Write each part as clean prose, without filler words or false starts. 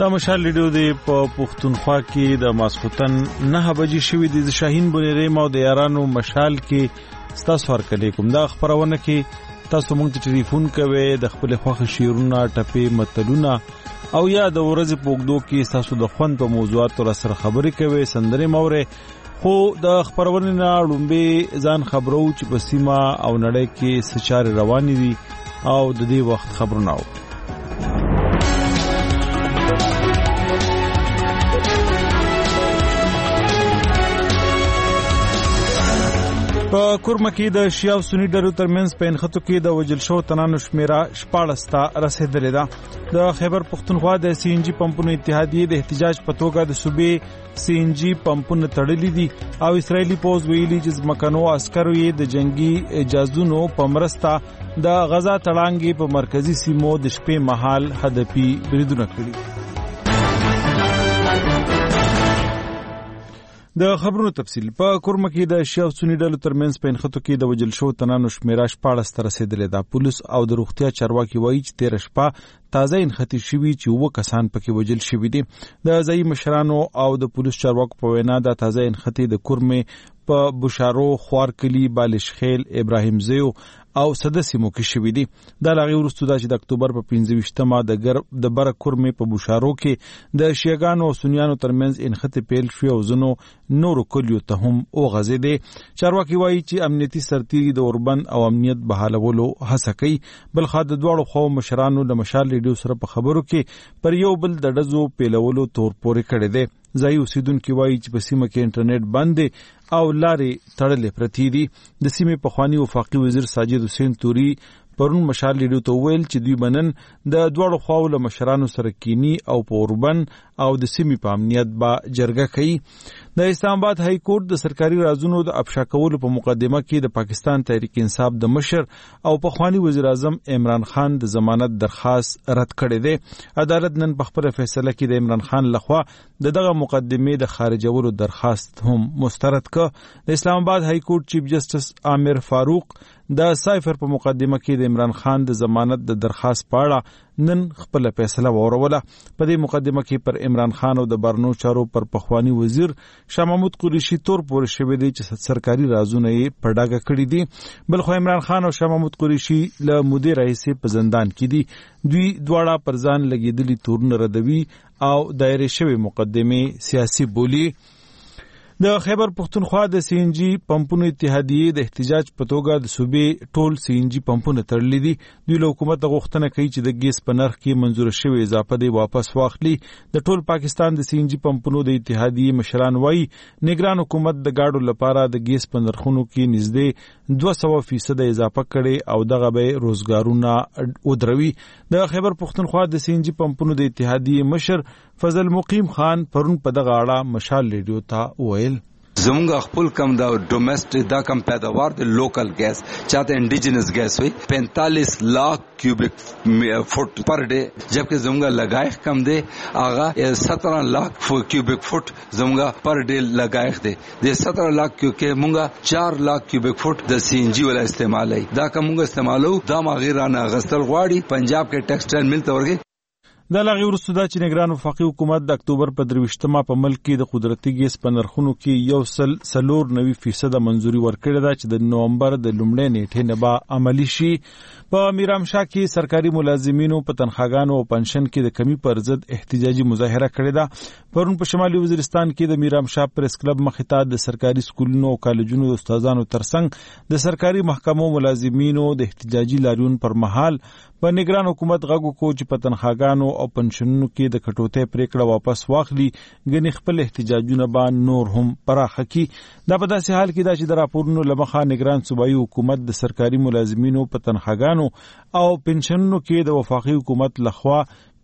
دا مشال لیډیو دی په پښتونخوا کې د ماسختن 9 بجې شوې د شاهین بنيري مو د یارانو مشال کې ستاسو ورکړې کوم دا خبرونه کې تاسو مونږ ته ټلیفون کوئ د خپل خوښ شیرونه ټپې متلونه او یا د ورځې پوګدو کې تاسو د خوند په موضوعاتو سره خبرې کوئ سندري مورې خو د خبرونه نه لومبي ځان خبرو چې په سیمه او نړۍ کې سچار روان دي او د دې وخت خبرونه په کورمه کې د شیعه او سنی ډلو ترمنځ په انخطو کې د وجل شو تنانو شمیره 14 ته رسیدلې ده د خیبر پختونخوا د سی ان جی پمپونو اتحادیه د احتجاج په توګه د صوبې سی ان جی پمپونه تړلې دي او اسرایلی پوز ویلي چې مکنو عسکرو یې د جنگي اجازهونو په مرسته د غزا تړانګي په مرکزی سیمو د شپې مهال هدفي بریدونه کړي د خبرونو تفصیل په کورمه کې د شیعه او سنی ډلو ترمنځ په انخطو کې د وجل شو تنانو شمیره 14 ته رسیدلې ده پولیس او د روغتیا چارواکي وایي چې 13 شپه تازه انخطي شوي چې 9 کسان پکې وجل شوي دي د ځای مشرانو او د پولیس چارواکو په وینا د تازه انخطي د کورمه په بشارو خوارکلی بالشخیل ابراهیم زیو او سدسیمو کې شوي دي د لاغي ورستو د اکتوبر په 15مه د بر کورمه په بشارو کې د شیعاګانو او سنیانو ترمنځ انخطي پیل شو او زنو نورو کلیو ته هم او غزې دي چارواکي وایي چې امنیتي سرتیري د اوربند او امنیت بحالولو هڅه کوي بل خا د دوړو خو مشرانو د مشال لیډیو سره په خبرو کې پر یو بل د ډزو پیلولو تور پورې کړي دي ځای اوسیدونکو وایي چې په سیمه کې انټرنیټ بند دی او لارې تړلې پرتی دي د سیمې پخوانی وفاقي وزیر ساجد حسین توري پرون مشال لیډیو ته ویل چې دوی بنن د دوړو خواو له مشرانو سره کینی او پوربن او د سیمې په امنیت با جرګه کوي د اسلام آباد های کورټ د سرکاري رازونو د افشا کولو په مقدمه کې د پاکستان تحریک انصاف د مشر او پخوانی وزیر اعظم عمران خان د ضمانت درخواست رد کړی دی عدالت نن په خپل فیصله کې د عمران خان لخوا دغه مقدمه د خارجولو درخواست هم مسترد کړ د اسلام آباد های کورټ چیف جسټس عامر فاروق د سایفر په مقدمه کې د عمران خان د ضمانت د درخواست په اړه نن خپل فیصله وروله په دې مقدمه کې پر عمران خان او د برنو چارو پر پخوانی وزیر شاه محمود قریشي تور پورې شوی دی چې سرکاري رازونه یې په ډاګه کړی دي بل خو عمران خان او شاه محمود قریشي له مدیر رئیس په زندان کې دي دوی دواړه پر ځان لګیدلي تورونه ردوي او دایره شوی مقدمه سیاسي بولی د خیبر پختونخوا د سی ان جی پمپونو اتحادیه د احتجاج په توګه د صوبې ټول سی ان جی پمپونه تړلې دي دوی له حکومت غوښتنه کوي چې د ګیس په نرخ کې منزور شوی اضافه دی واپس واخلي د ټول پاکستان د سی ان جی پمپونو د اتحادیه مشران وایي نگران حکومت د گاډو لپاره د ګیس په نرخونو کې نږدې 200% اضافه کړي او دغه به روزګارونه ودروي د خیبر پختونخوا د سی ان جی پمپونو د اتحادیه مشر فضل مقیم خان پرون په دغه اړه مشال لیډیو ته ویل زمونږ خپل کم دا ډومېسټک دا کم پیداوار د لوکل ګیس چاته انډیجنس ګیس وي 45 lakh cubic foot per day जबकि زمونږ لګایښ کم دی هغه 17 lakh cubic foot زمونږ پر ډے لګایښ دی د 17 lakh کې مونږ 4 lakh cubic foot د سی ان جی ولا استعمالي دا کومه استعمالو دا مغیرانه غسل غواړي پنجاب کې ټیکسټایل مل ته ورګي د لاغي ورستو د چنګران وفاقي حکومت د اکتوبر په 23مه په ملک کې د قدرتي ګیس په نرخونو کې 1.9% منځوري ورکړه ده چې د نومبر د لومړۍ نیټې نه به عملی شي په میرامشاه کې سرکاري ملازمینو په تنخواګانو او پنشن کې د کمی پر ضد احتجاجي مظاهره کړې ده پرون په شمالي وزیرستان کې د میرامشاه پریس کلب مخې ته د سرکاري سکولونو او کالجونو د استادانو ترڅنګ د سرکاري محکمو ملازمینو د احتجاجي لاریون پر مهال په نگران حکومت غږ کو چې په تنخواګانو او پنشنونو کې د کټوتې پریکړه واپس واخلي غني خپل احتجاجونه به نور هم پراخه کی دا په داسې حال کې دا چې د راپورونو لمخه نگران صوبایي حکومت د سرکاري ملازمینو په تنخواګانو او پنشنونو کې د وفاقي حکومت لخوا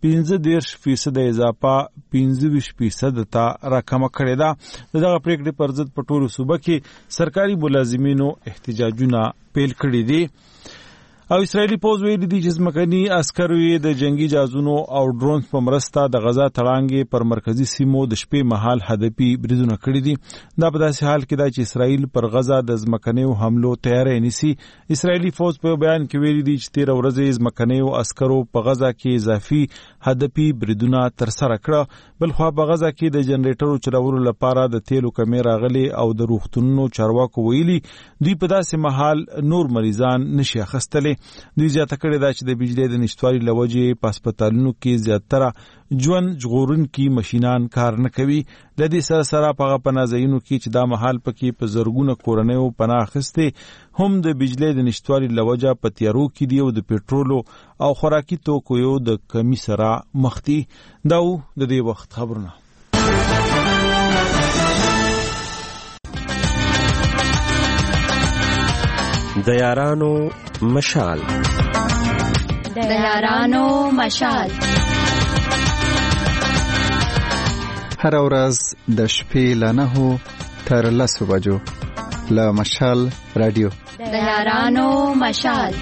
15% اضافه 25% ته راکمه کړې ده دغه پریکړې پر ضد په ټولو صوبه کې سرکاري ملازمینو احتجاجونه پیل کړي دي او اسرایلی پوز ویلي دي چې ځمکني عسکرو یې د جنگي جهازونو او ډرونز په مرسته د غزا تړانګې پر مرکزي سیمو د شپې مهال هدفي بریدونه کړي دي. دا په داسې حال کې ده چې اسرایل پر غزا د ځمکنیو حملو تیاری نیسي. اسرایلی فوج په بیان کې ویلي دي چې 13 ورځې ځمکنیو عسکرو په غزا کې اضافي هدفي بریدونه ترسره کړه. بلخوا په غزا کې د جنریټرو چلولو لپاره د تیلو کمې راغلي او د روغتونونو چارواکو ویلي دوی په داسې مهال نور مریضان نشي اخیستلی. دوی زیاته کړې ده چې د بجلی د نشتوالي له وجې په هسپتالونو کې زیاتره ژوند ژغورونکي ماشینان کار نه کوي. له دې سره سره په هغه پناه ځایونو کې چې دا مهال پکې په زرګونه کورنیو پناه اخیستې هم د بجلی د نشتوالي له وجې په تیارو کې دي او د پټرولو او خوراکي توکو یو د کمی سره مخ دي. دا د دې وخت خبرونه. د یارانو مشال. د یارانو مشال. هر ورځ د شپې له 9 تر 10 بجو له مشال رادیو. د یارانو مشال.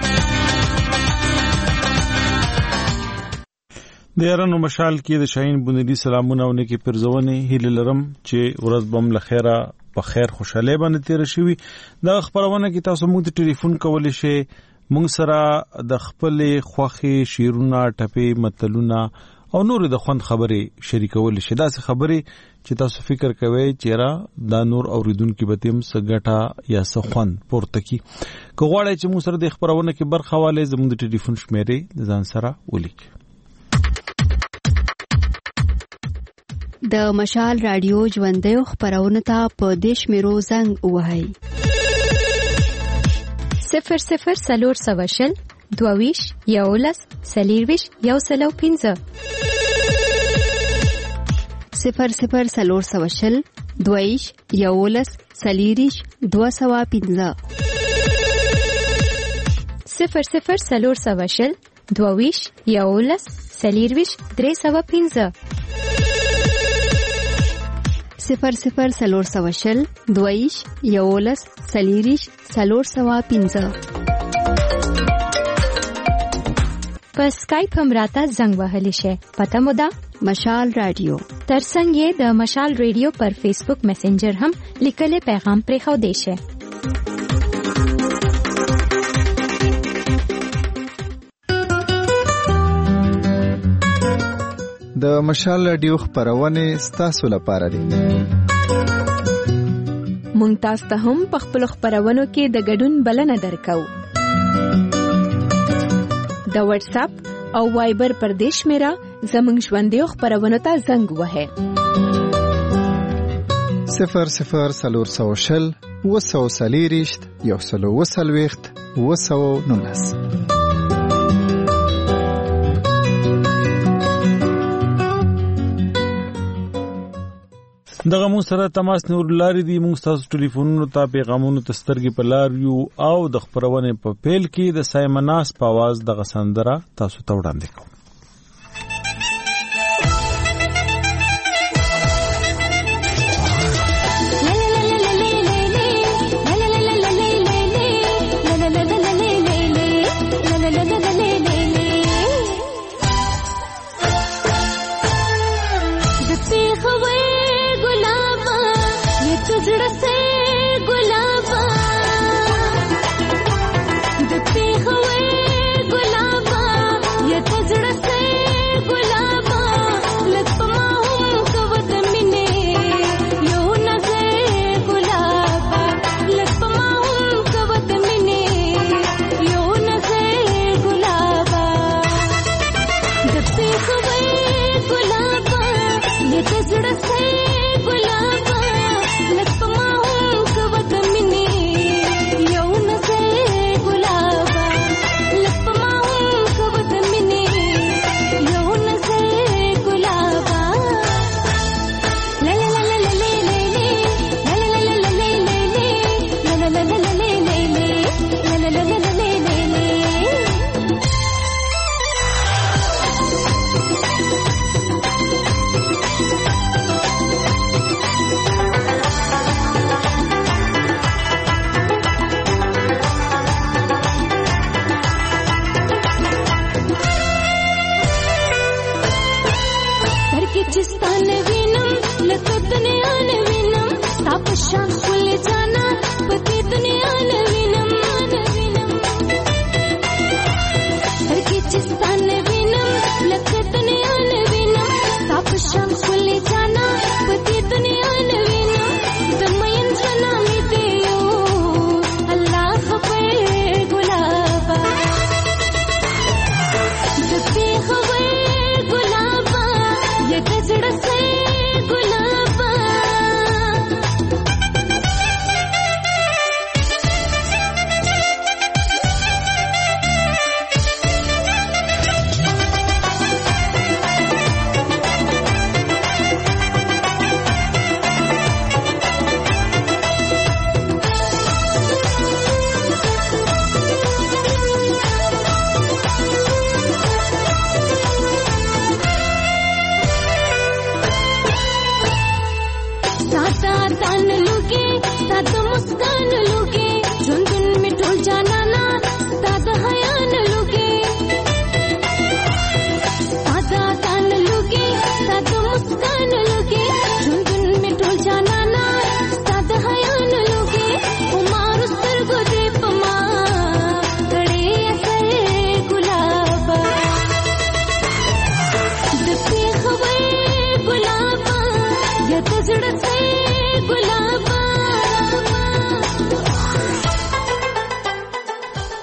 د یارانو مشال کې د شاهین بنيدي سلامونه او نیکی پرزونې هیله لرم چې ورځ بم لخيره په خیر خوشاله باندې تیر شي. دا خبرونه کې تاسو موږ ته ټلیفون کولای شئ. موږ سره د خپل خوخي شیرونه ټپي متلونه او نور د خوند خبرې شریکول شي. دا څه خبرې چې تاسو فکر کوئ چې را دا نور اوریدونکو به تم سګټه یا څه خوند پورته کی. که غواړئ چې موږ سره د خبرونه کې برخه والي زموږ د ټلیفون شمیرې ځان سره ولیکئ. د مشال رادیو ژوندۍ خبرونه ته په دیش میرو زنګ وهاي 00 سلور سواشل دوویش یولس سلیرویش یوسلو 15 00 سلور سواشل دوویش یولس سلیریش 215 00 سلور سواشل دوویش یولس سلیرویش 315 00 سلور سواشل دویش یولس سلیریش 315 په سکایپ هم راته زنګ وهلی شي. پته مو ده مشال رادیو. ترڅنګ یې د مشال رادیو پر فیسبوک میسنجر هم لیکلي پیغام پرې خو دی شي. د مشال رادیو خبرونه ستاسو لپاره دي. مونږ تاسو ته هم په خپل خبرونو کې د ګډون بلنه درکو. د واتس اپ او وایبر پر دیش میرا زمونږ ژوندۍ خبرونو ته زنګ وهه 00 سلور سواشل وسو سلیریشت یوسلو وسلويخت وسو نونس. دغه مو سره تماس نور لاري دي. موږ تاسو ټلیفونونو ته پیغامونو ته سترګې په لار یو او د خبرونه په پیل کې د سایمناس په आवाज د غسندره تاسو ته وړاندې کوم. गुलाबा ये तजड़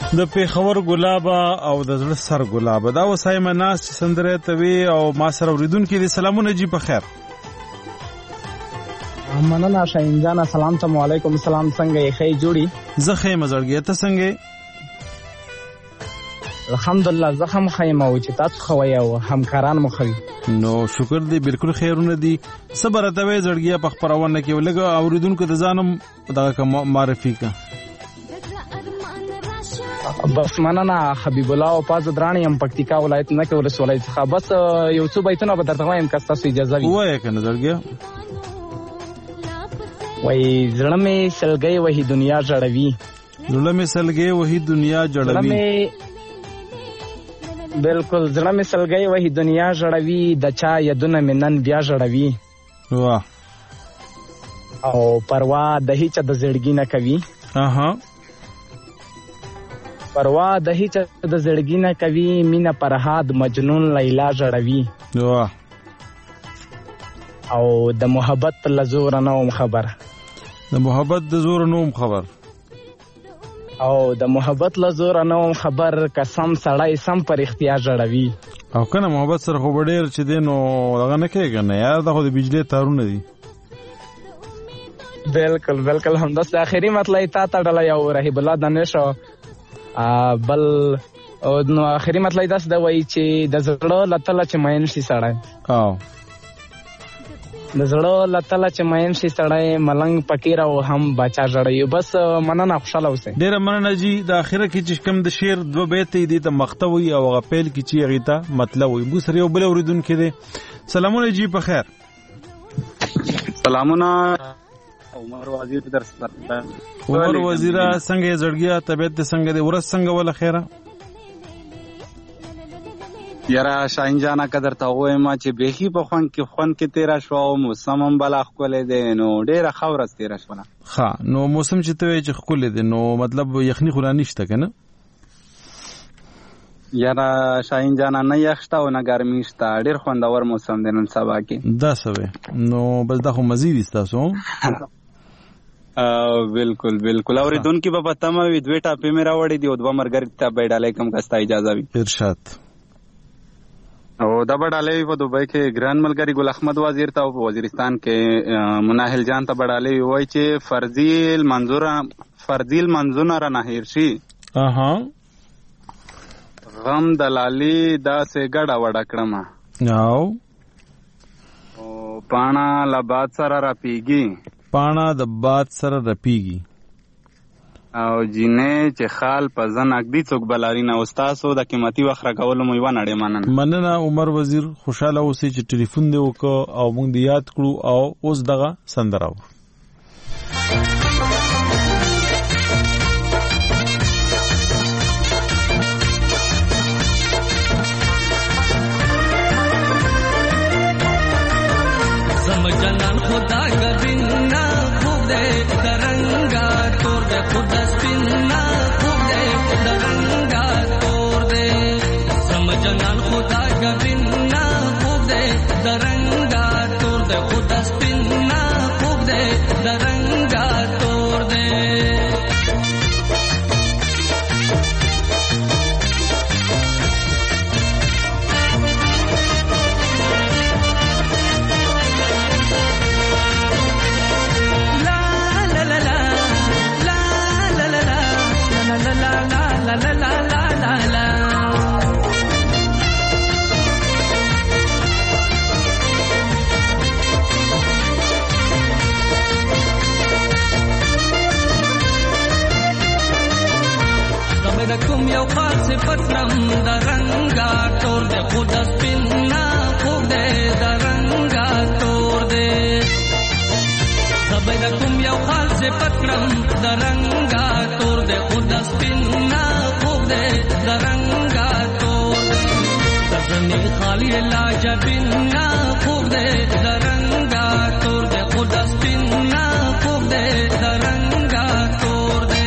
د پیښور ګلابه او د زړه سر ګلابه دا وسای مناس سندره توی او ما سره اوریدونکو دي سلامونه جی په خیر مننه شاهین جان السلام علیکم سلام څنګه یې خې جوړي زه خې مزړګی ته څنګه الحمدلله زه هم خیمه او چې تاسو خوي او همکاران مو خوي نو شکر دی بالکل خیرونه دي صبر ته وې زړګیا په خبرونه کې ولګ اوریدونکو د ځانم دغه معرفي کا بس مننه حبیب الله او پاز درانی هم پکتیکا ولایت نه کې ولسوالۍ څخه بس یو څو بیتونه به درته وایم که تاسو اجازه وي وایې کنه زړګیا وای زړه مې سلګي وਹੀ دنیا جړوي زړه مې سلګي وਹੀ دنیا جړوي بالکل زړه مې سلګي وਹੀ دنیا جړوي د چا یدونه مې نن بیا جړوي واه او پروا د هیڅ د زړګي نه کوي اها پروا د هیڅ د زړګي نه کوي مینا فرهاد مجنون لیلا جړوي واه او د محبت لزور نوم خبر د محبت د زور نوم خبر او د محبت لزور نوم خبر قسم سړی سم پر اختیار جړوي او کنه محبت سره خو ډیر چې دینو دغه نه کوي کنه یار دغه د بجلی تارونه دي بالکل همداس اخري مطلب تا تړل یو رهیب الله دانش بل نو اخري مطلب داس دا وایي چې د زړه لته چې ماین شي سړی او د زړه لته چې ماین شي سړی ملنګ پکیر او هم بچا جړی بس مننه خوشاله اوسه ډیر مننه جی د اخره کې چې کوم د شعر دو بیت دي ته مختوي او غپیل کې چې غیتا مطلب وي بو سره یو بل اوریدونکو دي سلامونه جی په خیر سلامونه عمر وزیر درس عمر وزیر څنګه زړګیا طبيعت څنګه دی ورځ څنګه ولا خیره یاره شاهین جانا قدر ته وایم چې بهي په خون کې تیرا شو او موسم هم بلا خولې دی نو ډیره خورس تیرا شو ها نو موسم چې ته چې خولې دی نو مطلب یخني خلا نشته کنه یاره شاهین جانا نه یخشته او نه ګرمي شته ډیر خوندور موسم دی نن سبا کې دا سوي نو بس دا خو مزید تاسو بالکل اوریدونکو په پته مې دوه ټاپې مې راوړې دي او دوه مرګر ته بیډالې کم کستا اجازه وي ارشاد او دا بډالې په دوبۍ کې ګران ملګری ګل احمد وزیر ته او وزیرستان کې مناهل جان ته بډالې وای چې فرضیل منظور را نه هیر شي اها غم دلالی دا سه ګډه وډه کړم او پانا لباد سره را پیږي پانا د باد سره رپیږي او جینې چې خال په ځن اګدي څوک بلاري نه استادو د قیمتي وخت راکولو مې و نړې مننه عمر وزیر خوشاله اوسې چې ټلیفون دی وکړو او موږ دی یاد کړو او اوس دغه سندره جنان خدا گبینا خوب دے درنگا تور دے خدا سپینا خوب دے درنگا تور دے سم جنان خدا گبینا خوب دے درنگا تور دے خدا سپینا خوب دے درنگا تور دے کوم یو خاص پتنم درنګا تور دے خود سپینا خوب دے درنګا تور دے سبا کوم یو خاص پتنم درنګا تور دے خود سپینا خوب دے درنګا تور دے تزنی خالی لا جبینا خوب دے درنګا تور دے خود سپینا خوب دے درنګا تور دے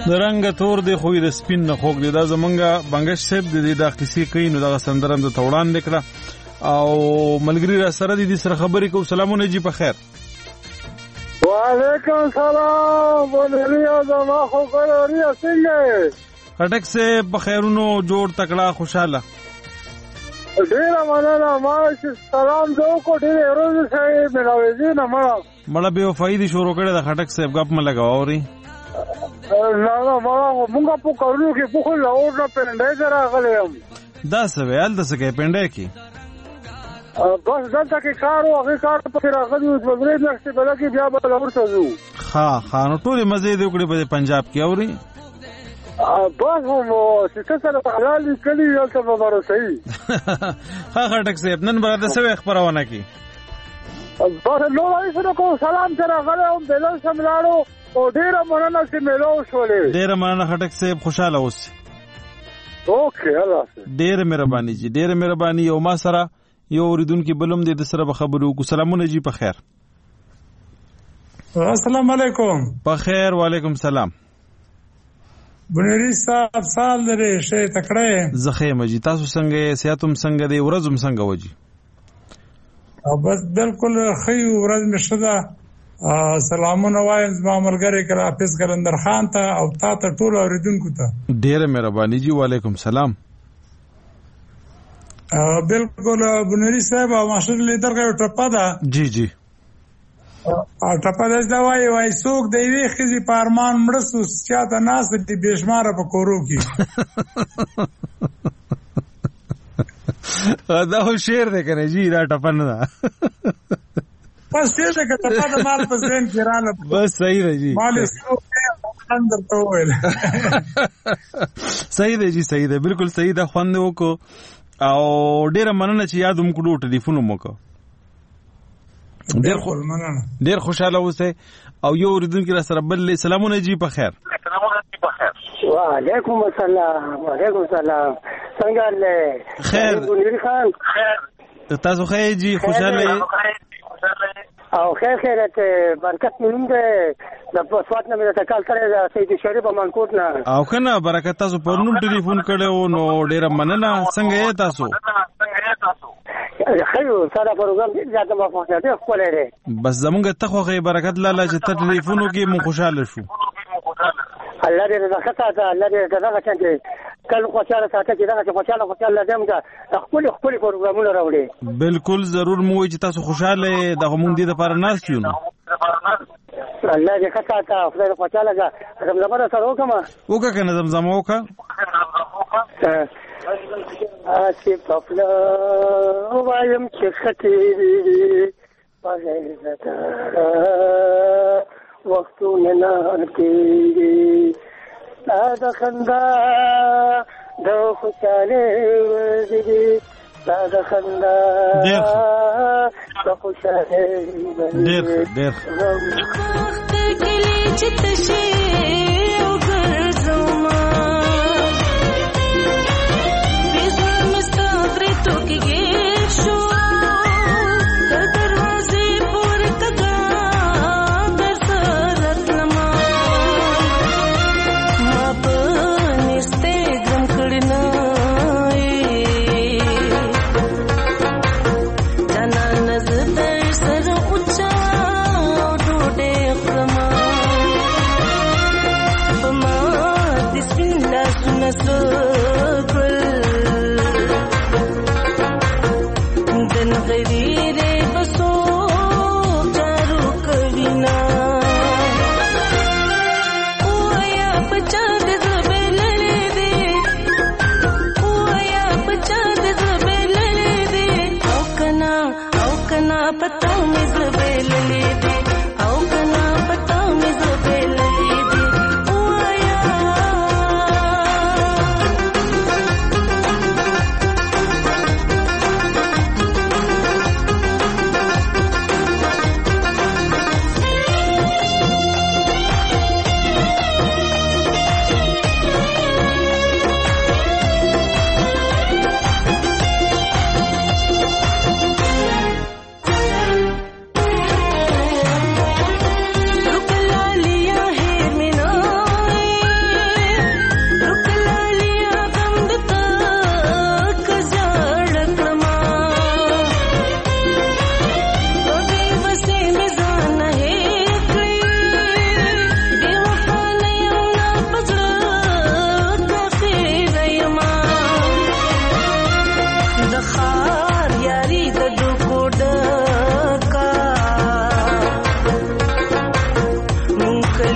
د رنګ تور دی خو د سپین نه خوږ دی. دا زمونږ بنګش صاحب د دې د قصې کوي نو دغه سندره د توړان لیکله او ملګری را سره دي سره خبرې کوو. سلامونه جی په خیر. وعلیکم السلام. بولریا زما خو ګوریا څنګه خټک صاحب په خیرونو جوړ تکړه خوشاله. ډیره مننه. ما چې سلام دو کو ډیره روز سره ملاوي نه مړه به وفای دي شروع کړه د خټک صاحب غپ م لگاوري. نه مړه مونږه په کارو کې په خو لاور نه پندای دراغلی هم. دا سوال د سکه پندای کې بس دلته کې کار او هغه کار په راغلی او وګړي نشته بلکې بیا به لاور ته ځو. ها نو ټول مزه دې وکړي په پنجاب کې اوري. بس مو چې څه حلال کلی یو څه به ورسې. ها خټک صاحب نن به د سوي خبرونه کی. بس نو وایي سره کو سلام سره غله او بلل سملاړو او ډیره مننه چې ملو شولې. ډیره مننه خټک صاحب خوشاله اوس. اوکې الله ډیره مهرباني جی ډیره مهرباني. او ما سره یو اوریدونکو بلوم دې د سره به خبرو کو. سلامونه جی په خیر. السلام علیکم. په خیر. وعلیکم السلام. بنری صاحب سال لري شي تکړه زخه مجي تاسو څنګه سیاتم څنګه دی ورځم څنګه وجي. او بس بالکل خي ورځ مشدا. سلامونه وایم زما ملګری کړه حافظ کلندر خان ته او تا ته ټول اوریدونکو ته ډیره مهرباني جی. وعلیکم السلام. بالکل بنری صاحب ماشر لیدر کا ټپا دا جی جی ټپا دا وای څوک دی وی خزي پارمان مړسو چاته ناس دي بشماره په کورو کې. دا هو شعر دی کنه جی دا ټپا نه ده. بس شعر دی که ټپا د مال په ذهن کې رااله. بس صحیح دی جی. مال اندر ته ویل. صحیح دی جی صحیح دی بالکل صحیح ده. خوند وکړو او ډیره مننه چې یاد مو کړو ټلیفون مو کو. ډیر خوشاله اوسه او یو اوریدونکو را سره بل. سلامونه جی په خیر. وعلیکم السلام. وعلیکم السلام. څنګه له خیر بنری خان خیر تاسو خیر جی خوشاله او خیر ته برکت مونږ د پاسوات نه مې تکال کړی د سید شریف منکوټ نه او کنه برکت تاسو پرونو ټلیفون کړو نو ډیره مننه. څنګه یې تاسو؟ خیو سره پروګرام دې زیاته ما په دې خپل لري. بس زمونږ ته خو برکت لاله چې ته ټلیفونو کې مو خوشاله شو. الله دې راکتا ته الله دې دا څنګه کله خوشاله ساته چې دا خوشاله لازم ده خپل پروګرامونه راوړي. بالکل ضرور مو چې تاسو خوشاله د مونږ دې لپاره ناس کیو نو الله دې کتا ته خدای خوشاله ده. زمزمه سره وکړه کنه زمزمه وکړه. آسف افلا وایم چې خطیری پغیرتا وختونه نه تیری دا د خندا د خوشاله ورځې دا د خندا د خوشاله ورځې ډېر وخت کلی چې تشي او ګرځوما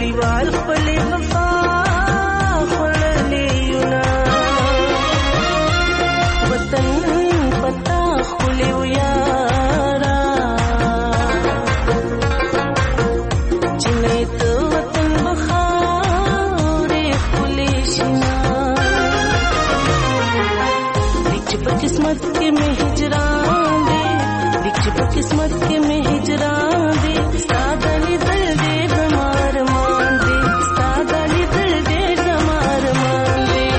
نړیوال خپلې وفا خوړلې یونا وطن پتا خپلې ویارا چې نه ته وطن بخارې خپلې شنا دیکھ په قسمت کې مې هجران دې دیکھ په قسمت کې مې هجران دې سادلی دل دې زمار مان دې سادلی دل دې زمار مان دې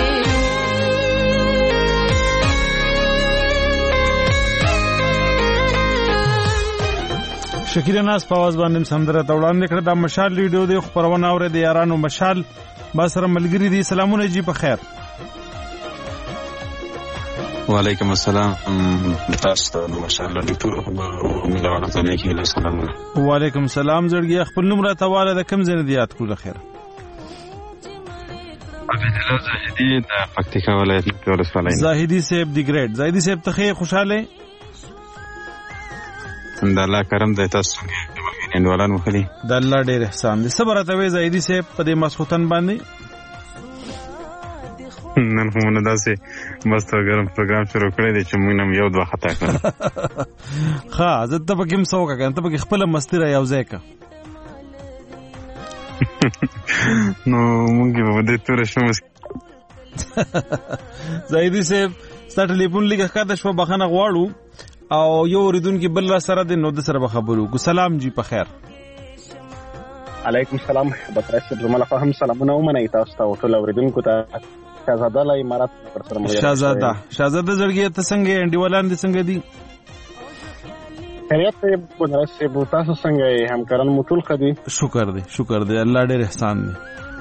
شکیلا ناز په आवाज باندې سندره ته وړاندې کړه د مشال ریډیو د خبرونه اورې د یارانو مشال با سره ملګری دي. سلامونه جی په خیر. وعلیکم السلام تاسو ته مشال ډاکټر ملواړه ته نه کېله سلام. وعلیکم السلام زړګي خپل نوم را تواله د کم ځای یاد کړو خیر. عبد الله زاهدی د پکتیکا ولایت کې ولسوالۍ. زاهدی صاحب دی ګریټ. زاهدی صاحب ته خیر خوشاله د الله کرم د تاسو انوالان مخلي د الله ډېر احسان دي. صبر ته وې زاهدی صاحب په دې مسخوتن باندې نن هم نه داسې مست ګرم پروګرام شروع کړی دی چې موږ هم یو دوه خطا کړل. ښه زه ته پکې مسو کا ته پکې خپل مستی را یو ځای کا نو موږ به دې تور شو. زاهدی صاحب ستاسو ټلیفون لګه کاته شو بخنه غواړو او یو اوریدونکو بل را سره د نو د سره خبرو کو. سلام جی په خیر. علیکم السلام بطرس جمله فهم سلامونه ومنه تاسو ته ټول اوریدونکو ته شهزاده لا امارات پر سره مو شهزاده زړګي ته څنګه انډیولان دي څنګه دي خیریت ته بطرس تاسو څنګه همکاران مو ټول خدي شکر دی الله ډېر احسان دی.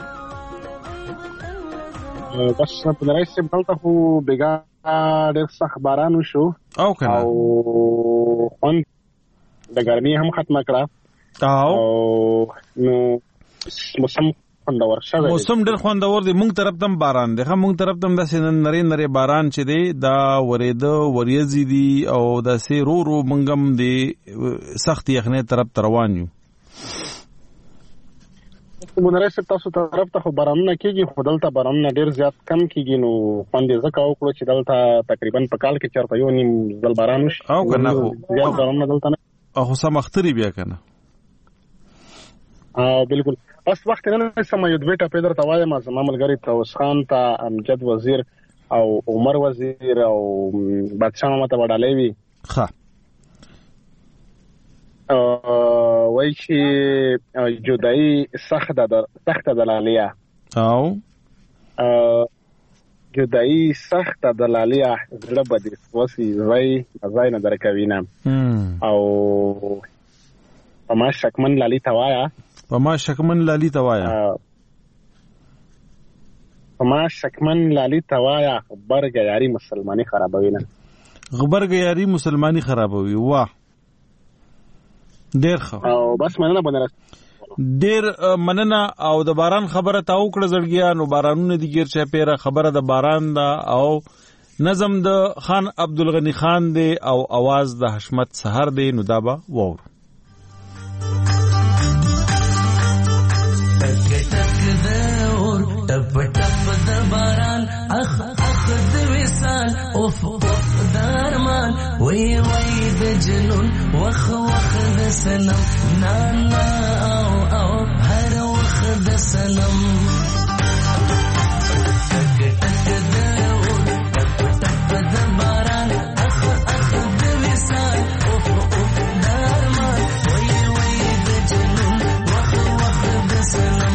بس بطرس بلته خو بیګا ډېر سخت باران وشو او کنه او خوند د ګرمي هم ختمه کړه او نو موسم خوندور شوی. موسم ډېر خوندور دی. مونږ طرف تم باران دی. مونږ طرف تم داسې نری باران چې دی دا ورېده وریځي دي او داسې رو مونږم دی سخت یخنۍ طرف ته روان یو. مونږ تاسو طرف ته خو بارانونه کېږي خو دلته بارانونه ډېر زیات کم کېږي نو خوند یې ځکه وکړو چې دلته تقریبا په کال کې چېرته یو نیم ځل باران وشي او که نه خو زیات بارانونه دلته نه خو سم اختري بیا که نه بالکل. بس وخت نه سم یو دوه ټاپې درته وایم زما ملګري طاووس خان ته امجد وزیر او عمر وزیر او بادشاه ماما ته وډالۍ وي ښه وایي چې جدایي سخته دلالیه او جدایي سخته دلالیه زړه به دې وسي ځای نه درکوینه او په ما شکمن لالي ته وایه په ما شکمن لالي ته وایه غبرګه یاري مسلماني خرابوي نه غبرګه یاري مسلماني خرابوي. واه ډېر ښه او بس مننه بنره ډېر مننه. او د باران خبره تا وکړه زړګیا نو بارانونه دي ګیر چا پیره خبره د باران دا او نظم د خان عبدالغنی خان دی او आवाज د حشمت سحر دی نو دا به وور. ټپ ټپ د باران اخ د وصال اوف د ارمان وای د جنون وخ د سنم نا او هر وخ د سنم ټک ټک د ټپ ټپ د باران اخ د وصال اوف د ارمان وای د جنون وخ د سنم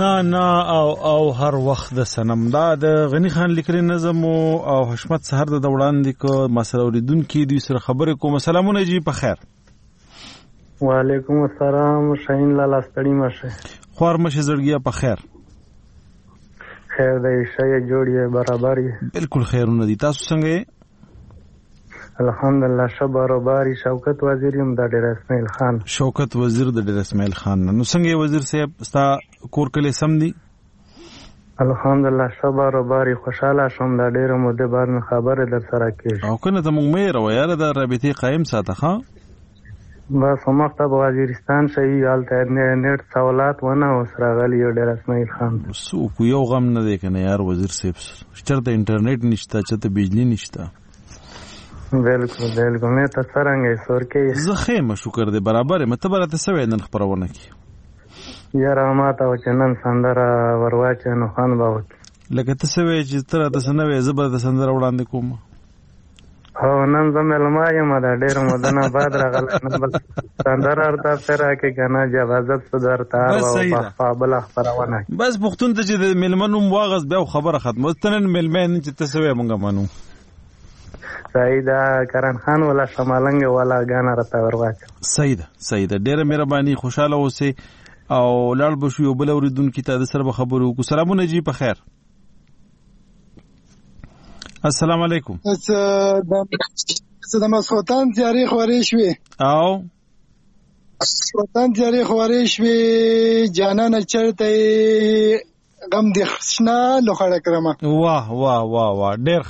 نه او هر وخت د سنم دا د غنی خان لیکلي نظم او حشمت سحر د وړاندې کو مسله اوریدونکو دوی سره خبرې کوم. سلامونه جی په خیر. وعلیکم السلام. شاهین لالا ستړي مشه خور مشه زړګیا په خیر. خیر دی شای جوړی برابر یې بالکل خیرونه دي. تاسو څنګه؟ الحمدلله شه برابر. شوکت وزیر یم د ډیر اسماعیل خان. شوکت وزیر د ډیر اسماعیل خان. نو څنګه وزیر صاحب ستا کور کله سم دي؟ الحمدلله شه برابر. خوشاله شوم د ډیر مده بعد خبره در سره کېږي. او کنه ته مونږ مې روایت د رابطې قائم ساته ها. بس مخته وزیرستان شي حالت نیټ سوالات ونه وسره غلی ډیر اسماعیل خان. سو کو یو غم نه دی کنه یار وزیر صاحب. چرته انټرنیټ نشته چته بجلی نشته. بالکل نه ته څنګه سور کې زه خیمه شکر دې برابر مته برته سوي نن خبرونه کی یاره ما ته چنن سندره ورواچ نو خان باو لکه ته سوي چې تر ته سنوي زبر د سندره وړاندې کوم. هو نن زمل ما یم دا ډیر مدنه بعد راغله نن بل سندره ارته سره کې کنه جوازت صدر تار او قابل خبرونه بس پختون ته چې ملمنو مواغز به خبره ختمه تنن ملمن چې ته سوي مونږه مانو سیدا کرن خان ولا شمالنګ ولا غانا رته ورواچ. سیدا ډیره مهرباني خوشاله اوسئ او لاړ بشو یو بل اوریدونکو ته د سره خبرو کو. سلامونه جی په خیر. السلام علیکم. د مسخوتان تیاری خوري شوي او مسخوتان تیاری خوري شوي جانان چرته غم د خشنا لوخړه کرمه. واه ډیر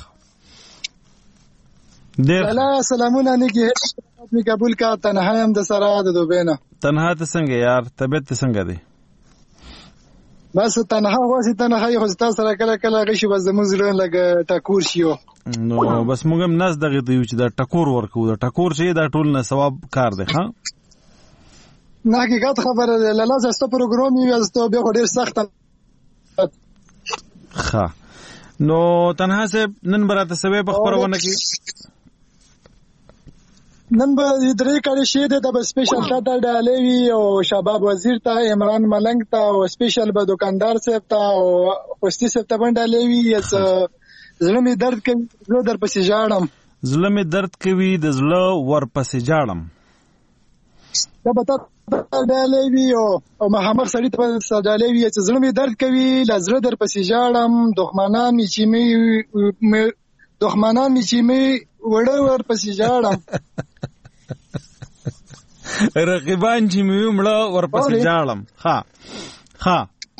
سلامونه نیکی می قبول کا. تنها هم د سره د دوبینا. تنها ته څنګه یار طبیعت ته څنګه دی؟ بس تنها واسي تنها یو ځتا سره کله غشي بس د مزرن لګ ټکور شيو. نو بس موږ هم ناس دغه دی چې دا ټکور ورکو. دا ټکور شي دا ټول نه ثواب کار دی. ها نه حقیقت خبره ده. لاله زسته پروګرام یې زسته به ډیر سخت. ښه نو تنها سه نن براته سوي په خبرونه کې نن به درې کړي شي د سپیشل ټاټا ډالوي او شباب وزیر ته عمران ملنګ ته او سپیشل به دکاندار صاحب ته او خوستي صاحب ته باندې ډالوي. زړه می درد کوي زه در پسې جاړم. زړه می درد کوي د زړه ور پسې جاړم. دا به ته ډالوي او محمد سړی ته ډالوي چې زړه می درد کوي لزړه در پسې جاړم. دښمنان می چې می وړه ور پسې جاړم. رقیبان چې مې مړه ورپسې جاړم. ها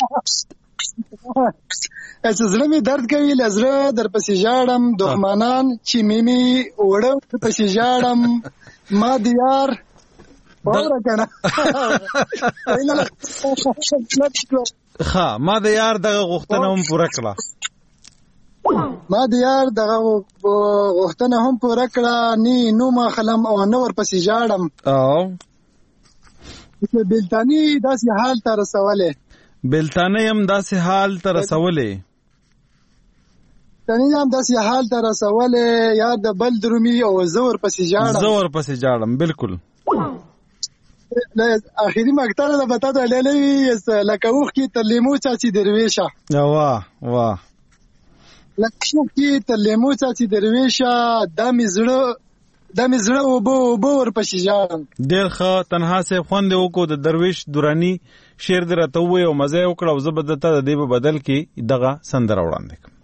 زړه مې درد کوي لزړه در پسې جاړم. دښمنان چې مې وړه ورپسې جاړم. ما دیار باور کنه ما د یار دغه غوښتنه هم پوره کړه. نو ما خلم او نو ورپسې جاړم. بلتانی داسې حال ته رسولې. بلتانی هم داسې حال ته رسولې. یار د بل درومي او زور پسې جاړم. بالکل اخیری مقطع ده بتا ته للی لکه وخ کی تر لیمو چاچی درویشه. واه لکه وخ کی تر لیمو چاچی درویشه. د مزړه او بو ور پسې جاړم. ډیر ښه. تنها سه خوند وکړو د درویش دورانی شعر درته وې او مزه وکړو. زبدته د دې په بدل کې دغه سندره وړاندې کوم.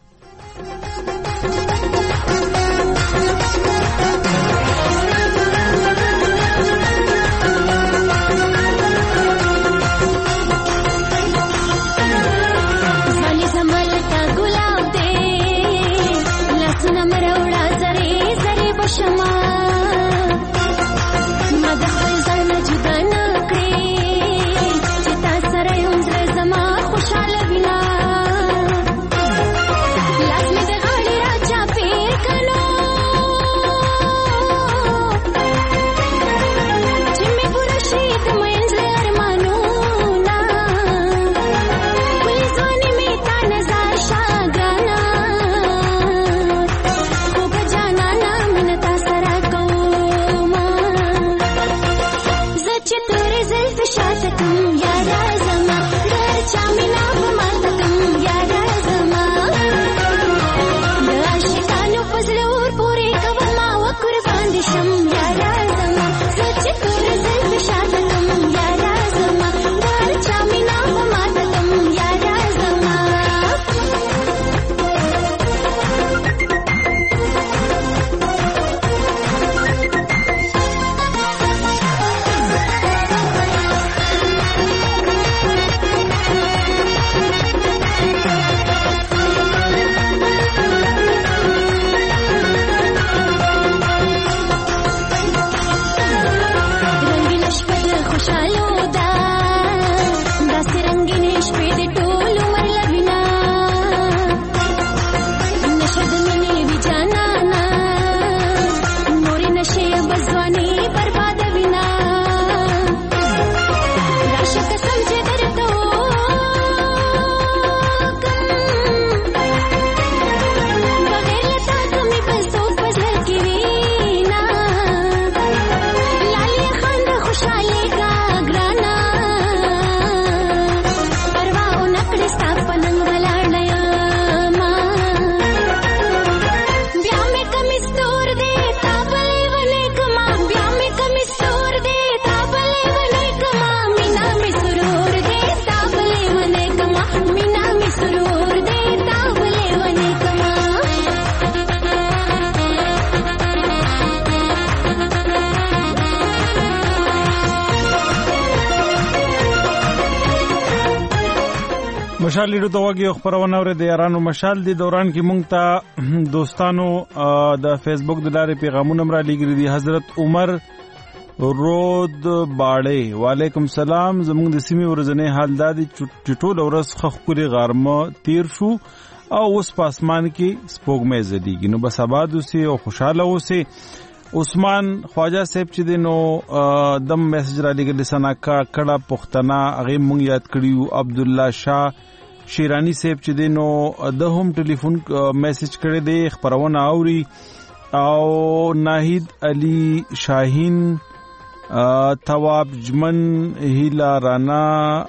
مشال لیدو ته وګي خبرونه اوري د یارانو مشال دی دوران کې مونږ ته دوستانو د فیسبوک د لارې پیغامونه مرا لګري دي. حضرت عمر رود باړې وعلیکم سلام. زمونږ د سیمې ورځنې حال دادي چې ټول ورځ خخپوري غرمه تیر شو او اوس په اسمان کې سپوږمۍ ځلېږي. نو بس آباد اوسئ او خوشاله اوسئ. عثمان خواجه صاحب چې دی نو دم میسج را لګل سناکا کړه پښتنه هغه مونږ یاد کړیو. عبد الله شاه شیرانی صاحب چې دی نو د هم ټلیفون میسج کړی دی خبرونه اوري. او ناهید علی شاهین تواب جمن هیلا رانا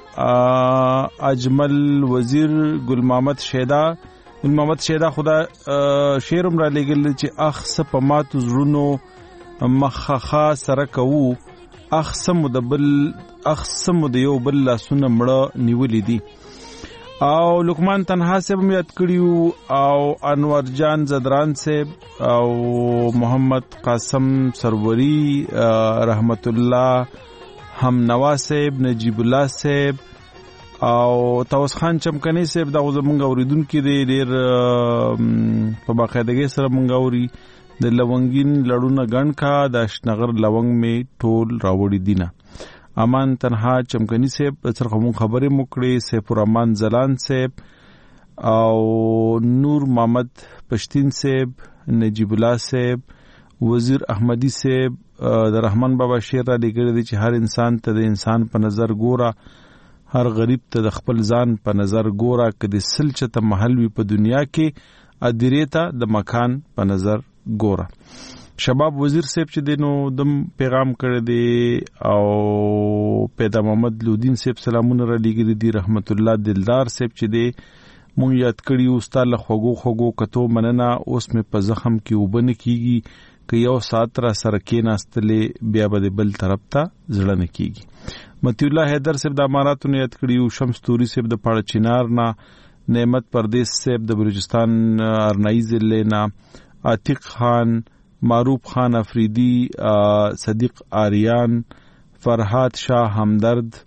اجمل وزیر گل محمد شیدا خدا شیرم را لګل چې اخ سپمات زړونو مخخا سره کوو اخ سم د یو بل لاسونه مړه نیولې دي. او لقمان تنها صاحب هم یاد کړیو او انور جان زدران صاحب او محمد قاسم سروری رحمت الله هم نواز صاحب نجیب الله صاحب او توس خان چمکنی صاحب دا زمونږ اوریدونکو دی ډیر په باقاعدګۍ سره مونږ اوري. د لونګین لړونه ګڼ کا د شنغر لونګ می ټول راوړي دینه. امان تنها چمکنی صاحب سره کوم خبرې موکړي. سیف الرحمن زلان صاحب او نور محمد پشتین صاحب نجیب الله صاحب وزیر احمدی صاحب د رحمان بابا شعر را لګړي چې هر انسان ته د انسان په نظر ګوره هر غریب ته د خپل ځان په نظر ګوره کدي سلچته محل وي په دنیا کې ادریتا د مکان په نظر ګوره. شباب وزیر صاحب چې دینو دم پیغام کړی دی او پیدا محمد لودین صاحب سلامونه را لګري دي. رحمت الله دلدار صاحب چې دی مونږ یاد کړی استاد له خوګو کتو مننه اوس مې په زخم کې وبنه کیږي که یو سات را سره کې ناستلې بیا به بل طرف ته زړه نه کیږي. متی الله حیدر صاحب د اماراتو یاد کړیو. شمس توري صاحب د پاړه چینار نه نعمت پردیس صاحب د بلوچستان ارنائی ضلع نه عتیق خان معروف خان افریدی صدیق آریان فرحات شاه همدرد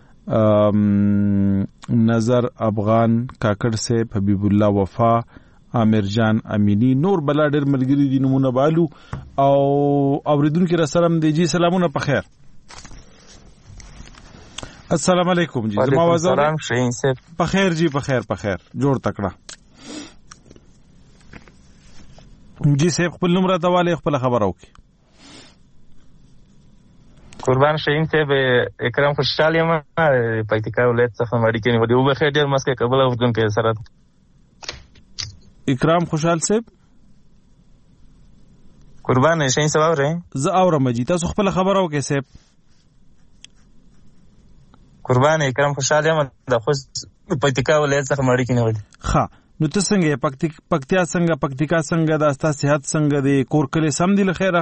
نظر افغان کاکړ صاحب حبیب الله وفا عامر جان امینی نور بلا ډېر ملګری دي نمونه بالو او اوریدونکو را سلام دی. جی سلامونه په خیر. السلام علیکم جی. زما आवाज سلام شین صاحب په خیر جی په خیر جوړ تکړه جی صاحب خپل نوم راته والي خپل خبرو کی. قربان شین صاحب اکرام خوشحال یم پکتیکا ولایت څخه مړی کینی ودی او بخیر ډیر مسکه قبل اوردون کې سره اکرام خوشحال صاحب قربان شین صاحب اورئ ز اورم جی تاسو خپل خبرو کې صاحب قربان اکرام خوشحال یم د خوش پکتیکا ولایت څخه مړی کینی ودی. ها نو ته څنګه پکتیا څنګه د استا صحت څنګه دی کور کله سم دی لخيره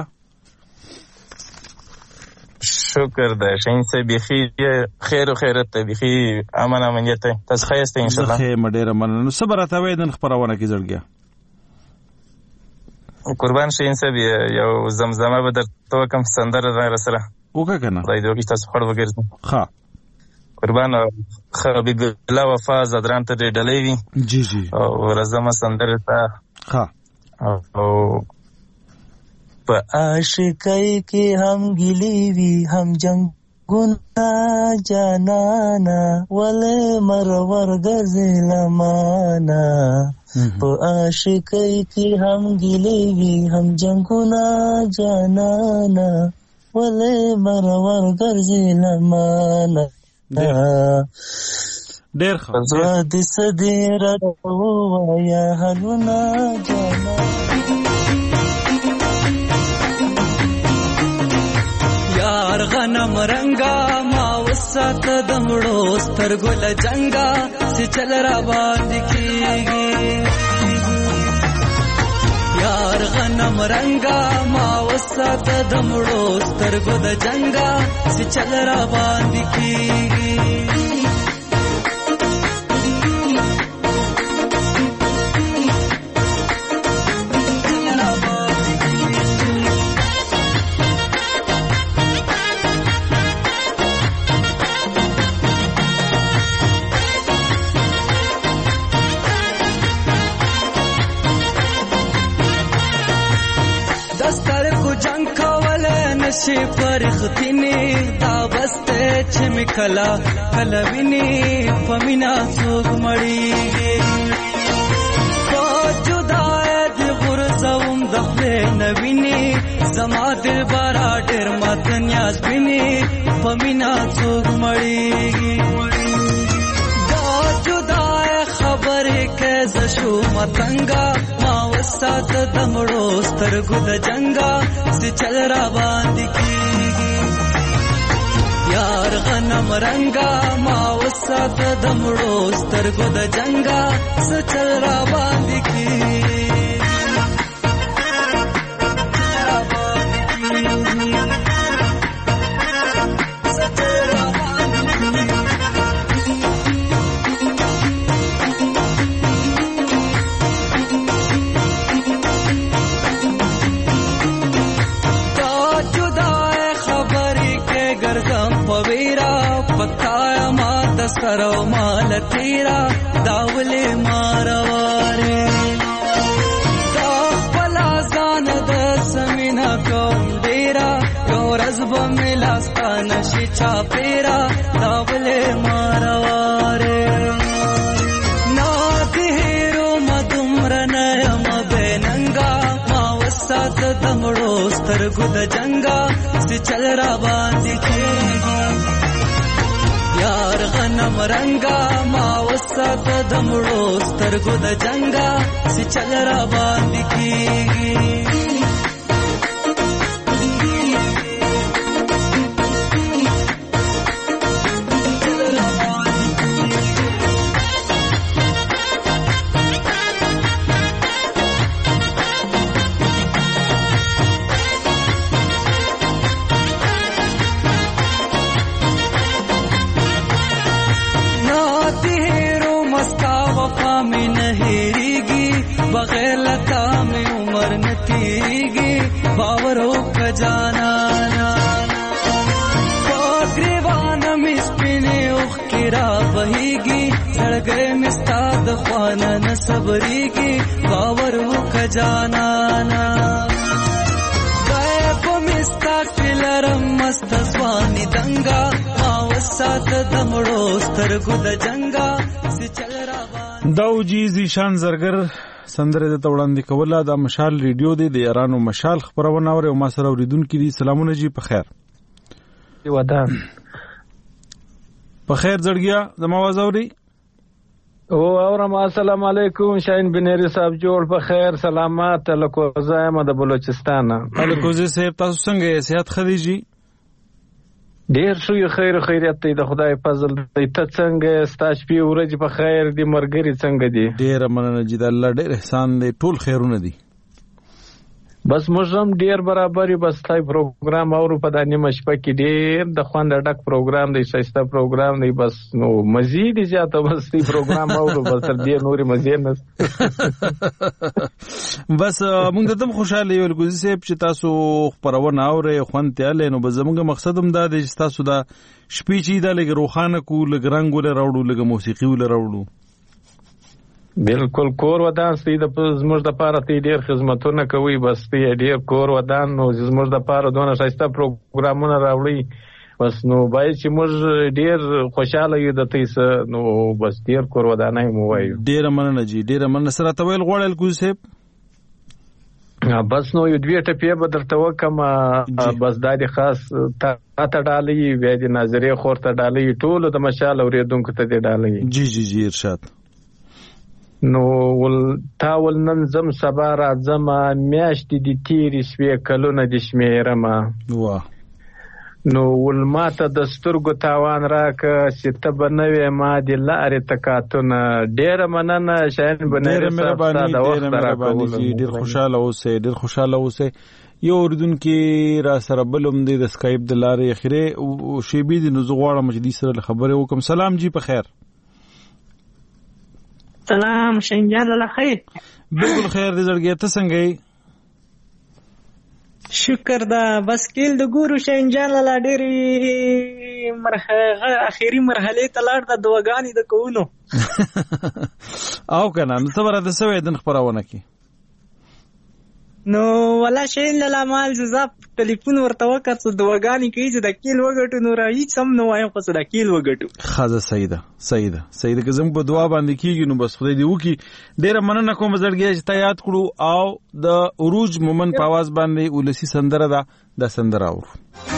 شکر ده شین سے بخی خیر و خیرت ته بخی امن امنیت تاسو خیسته ان شاء الله خیر مډیر مننه صبر راته ویدن خبرونه کی زړګیا قربان شین سے یو زمزمه به درته کوم سندره را سره وکړه کنه راځي دوی تاسو خړ وګرځم. ها قربان حبیب الله وفا زدران ته ډلې وی جی او رزمه سندره تا ها او په عاشقۍ کې هم ګلی وی هم جنگونه جانانا ولې مرور غزلمانا په عاشقۍ کې هم ګلی وی هم جنگونه جانانا ولې مرور غزلمانا ډېر ښه زړه دې سدې راو یا هلونه جانا یار غنم رنگا ما وسات دمړو سترګو لجنګا چې چل را باندې کیږي یار غنم رنگا ما وسات دمړو سترګو د جنگا چې چل را باندې کیږي چې پرختینه دا بسته چې مکلا کلوینه پمینا څوک مړیږي جدای د غرزوم دخله نوینه زما دل بارا ډېر ماته نیاز بینه پمینا څوک مړیږي دا جدای خبره کې زشو متنګا ما وسات دمړو سترګو د جنگا چې چل را باندې کیږي یار غنم رنگا ما وسات دمړو سترګو د جنگا چې چل را باندې کیږي پکایا ما دسرو مال تیرا داولې مارواره دا پلا ځان د سمینا کوم ډیرا ورځ به ملاستان شي چا پیرا داولې مارواره نا دهرو مدمرنه ما بننګا ما وسات دمړو سترګو د جنگا چې چل را باندې کیږي یار غنم رنگا ما وسات دمړو سترګو د جنگا چې چل را باندې کیږي بغیر لتا میں عمر نہ تیریگی باور ہو خجانا گریوان مسپنے اخ کرا بہیگی سڑ گئے مستاد خوانا نہ صبریگی باور ہو خجانا گئے کو مستا کلرم مست سوانی دنگا ماوسات دمڑو سترگو د جنگا سی چل را داوجی زیشان زرگر سندره د توړاندې کوله د مشال ریډیو دی د ایرانو مشال خبرونه اوري او ما سره اوریدونکو دي سلامونه جی په خیر ودان په خیر زړګیا زما आवाज اوري او اورم السلام علیکم شاهین بنيري صاحب جوړ په خیر سلامات الکوزا احمد د بلوچستان الکوزا صاحب تاسو څنګه یې صحت خديجي ډیر شو خیر خیریت دی د خدای فضل دی ته څنګه ستاسو په ورځ په خیر دی مرګري څنګه دی ډیر مننه جی د الله ډیر احسان دی ټول خیرونه دي بس موږ ډیر برابرې بس تای پروګرام اورو په دانه مشپه کې ډیر د خوند ډک پروګرام دی شایسته پروګرام دی بس نو مزید زیاته بس دی پروګرام اورو بس تر دې نوري مزید نه بس موږ ته خوشاله یو ګوزي صاحب چې تاسو خبرونه اوري خوند تیاله نو زموږ مقصد هم دا دی چې تاسو دا شپې چې دا لګ روخانه کو لګ رنگ ول راوړو لګ موسیقي ول راوړو بالکل کور ودان ستې د زموږ د پاره تی ډیر خدمتونه کوي بس تی ډیر کور ودان نو زموږ د پاره دونه شایسته پروګرامونه راوړي بس نو باید چې موږ ډیر خوشاله یو د تیس نو بس ډیر کور ودانای مو وایو ډیر مننه جی ډیر مننه سره تویل غوړل کو صاحب بس نو یو دوی ټپې به درته وکم بس دا دي خاص ته ډالۍ وې د نظریه خورته ډالۍ ټول د مشال اوریدونکو ته دی ډالۍ جی جی جی ارشاد نو تاول نن زم سبا راځم میاشتې د تیرې شوې کلونه د شمیرم واه نو ول ماته د سترګو تاوان راکه چې ته به نوې ما د لارې تکاتونه ډېره مننه شاهین بنيري صاحب د وخت راکولو ډېر خوشاله اوسئ یو اوریدونکي را سره بلوم دی د سکایپ د لارې اخیره شیبي د نوز غواړم چې دې سره خبرې وکم سلام جی په خیر سلام شنجال الله خیر بالکل خیر دې زړګي ته څنګه یې شکر دا بس کېل د ګورو شنجال الله ډېری اخیری مرحله ته لاړ د دواګانی د کوونو او کنه نو صبر د سوي دن خبرونه کی نو ولا شین لاله مال زاب ټلیفون ورته وکړ دواګانی کوي چې د کیل وګټو نو را هیڅ هم نو وایم خو د کیل وګټو خازه سیده که زموږ په دعا باندې کیږي نو بس خدای دې وکي. ډیره مننه کوم زړګیا چې تا یاد کړو او د عروج مومن په आवाज باندې ولسی سندره ده د سندره اور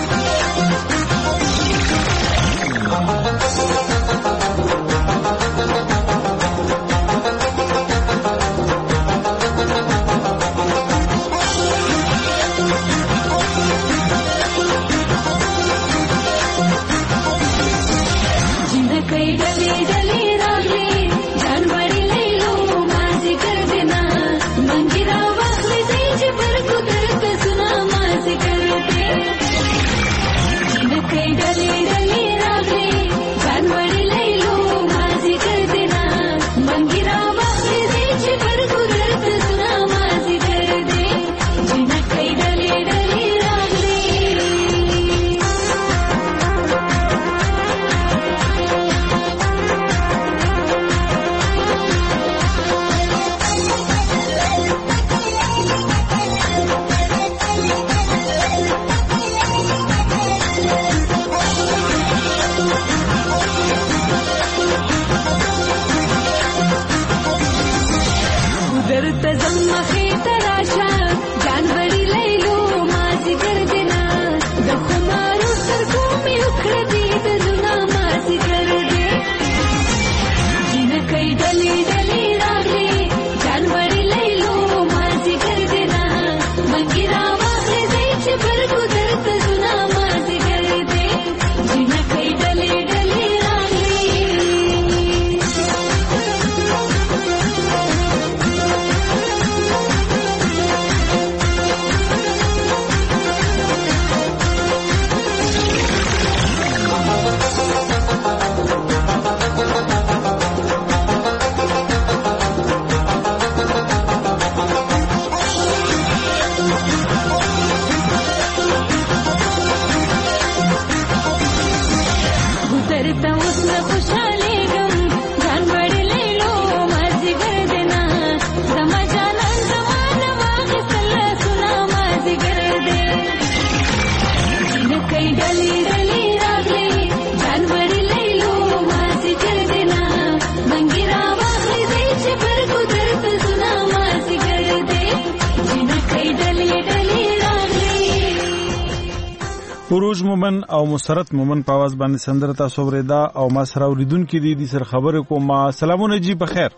عروج مومن او مسرت مومن په आवाज باندې سندره تاسو ورېدا او ما سره اوریدونکو دي سر خبرې کوم. سلامونه جی بخیر.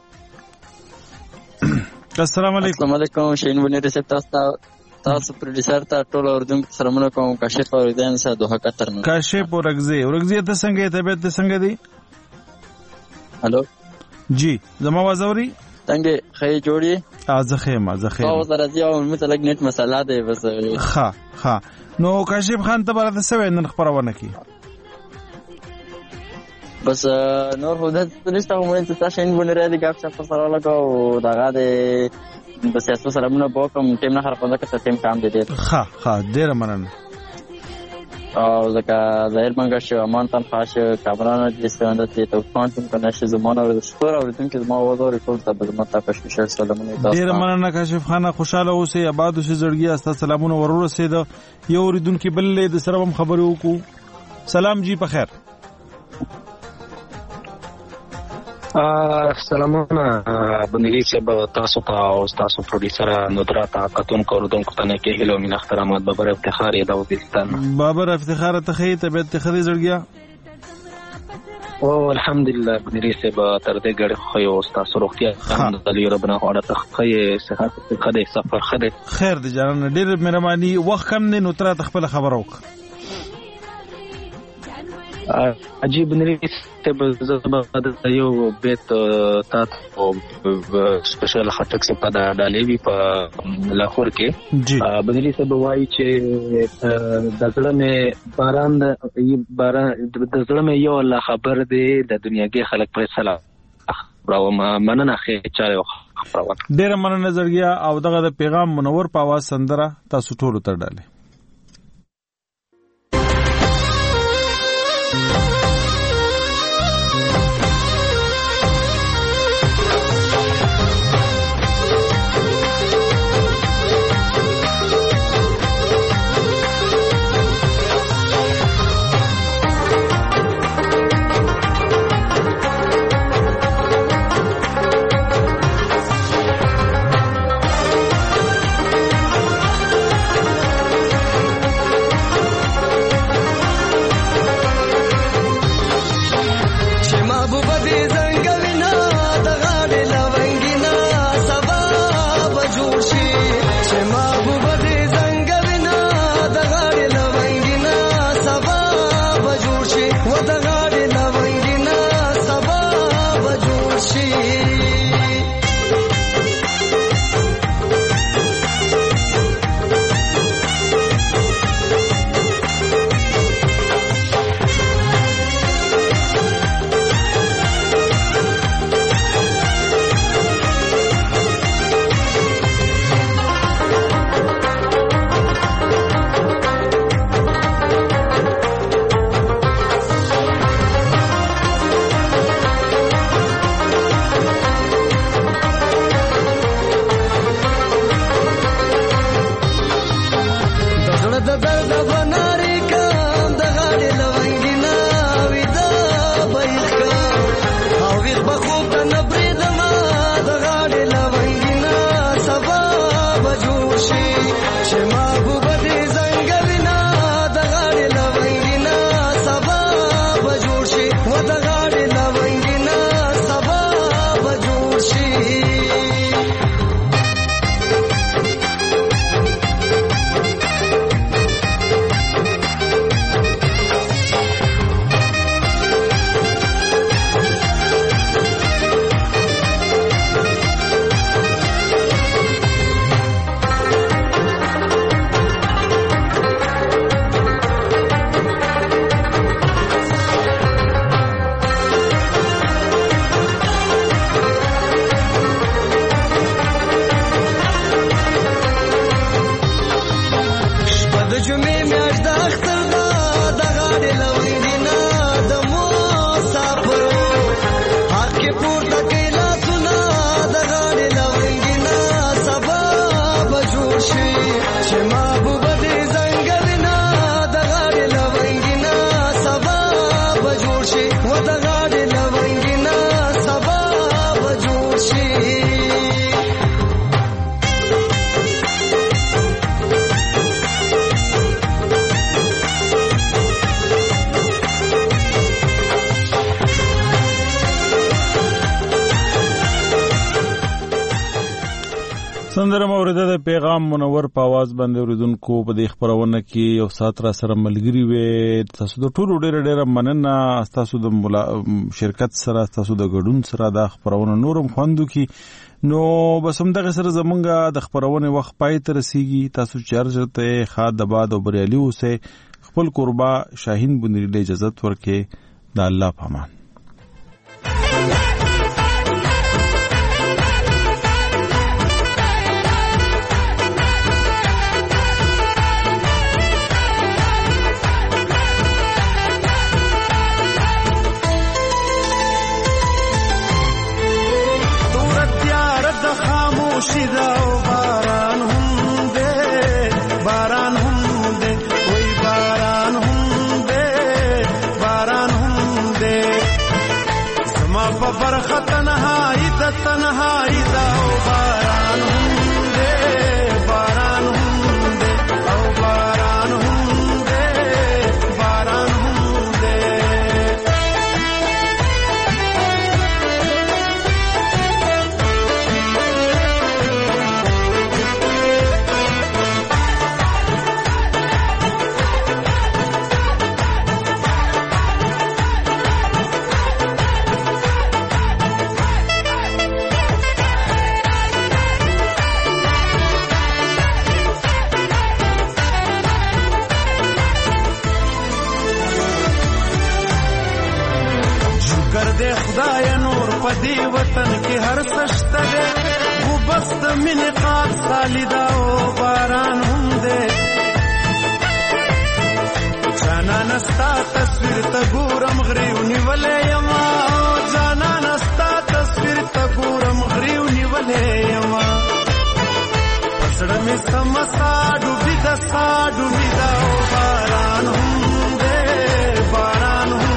السلام علیکم. السلام علیکم شین ونی ریسپټ تاسو پروډوسر ته ټول اوریدونکو سلامونه کوم. کاشف اوریدان سره دوه کتر نه کاشف ورغزي ته څنګه طبيعت ته څنګه دي؟ هالو جی زما आवाज اوري؟ څنګه خې جوړي؟ زخه او سره دی او متلګ نت مسله ده بس. ها نو کاشف خان ته برته سوي نن خبرونه کی بس نور هدا نشته موږ ته تاسو ان بنره دي ګاب څه سره لګاو داګه ده بس تاسو سلامونه وکم ټیم نه خراب پنځه ټیم کام دي. ها ډیر مننه. او ځکه ظاهر منګه شو امان تن خاص کامران د ستوند ته تو کوانټم کنه زمونه او ستور او دونکو زما وځو ریکورډ ته به متا پښه شر سلامونه تاسو. ډیر مننه کاشف خان خوشاله اوسئ آباد اوسئ زړګي استا سلامونه ورور رسید یو ریدونکو بل له سره هم خبرو کو. سلام جی په خیر. سلامونه بندګي چې تاسو ته او تاسو پروډوسر ندرات کتون کوردونکو ته نه کې هلو من احترامات بابر افتخار یې دا وبستان بابر افتخار ته خې ته خدي زړګیا او الحمدلله بندګي چې تر دې ګړې خو یو تاسو روغتیا الحمدلله ربنا هغه ته خې صحت خدای سفر خدای خیر دي جان ډېر مهرباني وخت کم نه نو تر خپل خبر وک عجیب نریس ته زبر یو بیت تاسو سپیشل خټک څخه دا ډالېوی په لاهور کې بدلی څه بوای چې د ځړه مې باران د ځړه مې یو الله خبر دی د دنیاګي خلک په سلام راو مننه خې چاره خبره ډېر مننه زړګیا او دغه د پیغام منور په आवाज سندره تاسو ټول تر ډالې سندره موریده د پیغام منور په आवाज باندې اوریدونکو په دې خبرونه کې یو سات را سره ملګری وې. تاسو د ټولو ډېر مننه تاسو د شرکت سره تاسو د ګډون سره د خبرونه نورم خوندو کې نو بس هم دغه سره زمونږه د خبرونه وخت پای ته رسیږي. تاسو چارجته خاد آباد او بریالي اوسئ. خپل قربا شاهین بنری له اجازه ورکې د الله پامان. شیدا او باران هم دے باران هم دے وای باران هم دے باران هم دے زما په برخه تنهایی د تنهایی دا او باران هم دے باران هم دے او باران هم دے باران هم دے خدای نور پدی وطن کې هر سشته ده خو بس د مینې قات خالدا او باران هم ده جانا نستا تصویر ته ګورم غریو نیولې یما جانا نستا تصویر ته ګورم غریو نیولې یما پسړه می سمسا ډوبې د سا ډوبې دا او باران هم ده باران هم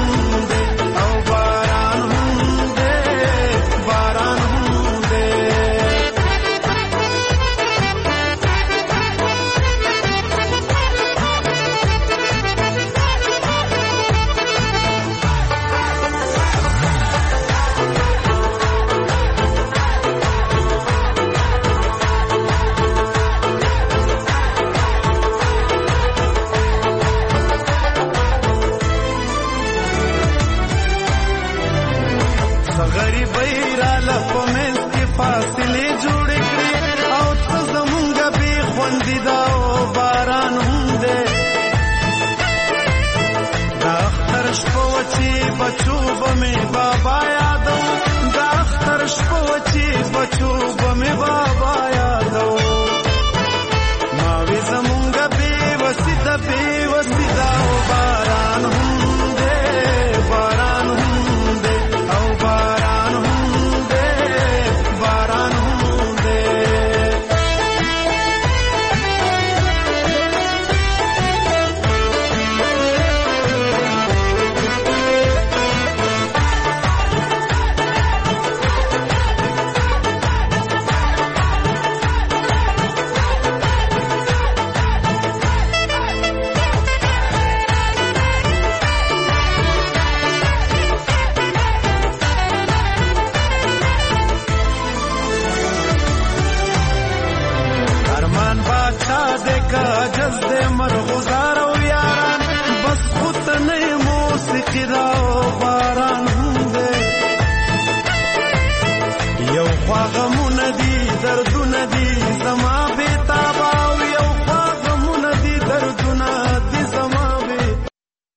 بچو بمې بابا یادو دا اختر شپو چې بچو بمې بابا یادو ما وې زمونږ بې وسیدا او باران هم دې باران هم دې او باران هم دې باران هم دې مرغزار او یاران بس خود نه موسیقی دا